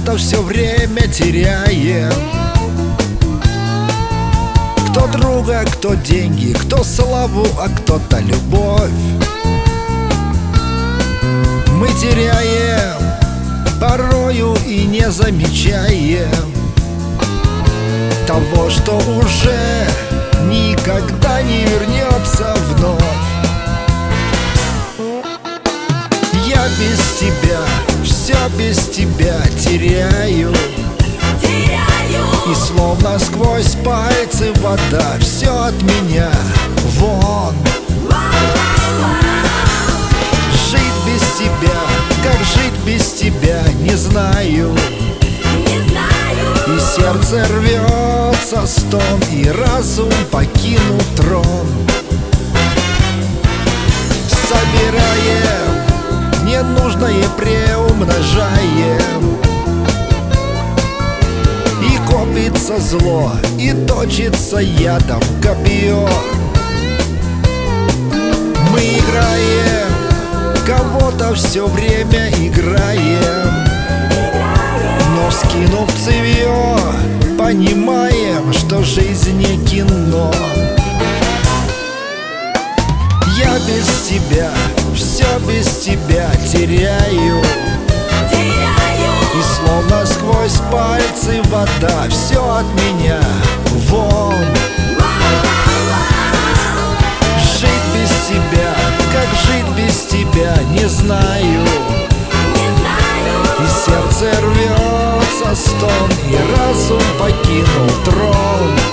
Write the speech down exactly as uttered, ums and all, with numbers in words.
Кого-то все время теряем. Кто друга, кто деньги, кто славу, а кто-то любовь. Мы теряем порою и не замечаем того, что уже никогда не вернется вновь. Я без тебя, все без тебя теряю, теряю. И словно сквозь пальцы вода все от меня вон. Жить без тебя, как жить без тебя, не знаю. Не знаю. И сердце рвется стон, и разум покинул трон. Собираем ненужное, преумножаем, и копится зло, и точится ядом копье. Мы играем, кого-то все время играем, но скинув цевье, понимаем, что жизнь не кино. Я без тебя, все без тебя теряю, теряю. И словно сквозь пальцы вода все от меня вон. Жить без тебя, как жить без тебя, не знаю. Не знаю. И сердце рвется стон, и разум покинул трон.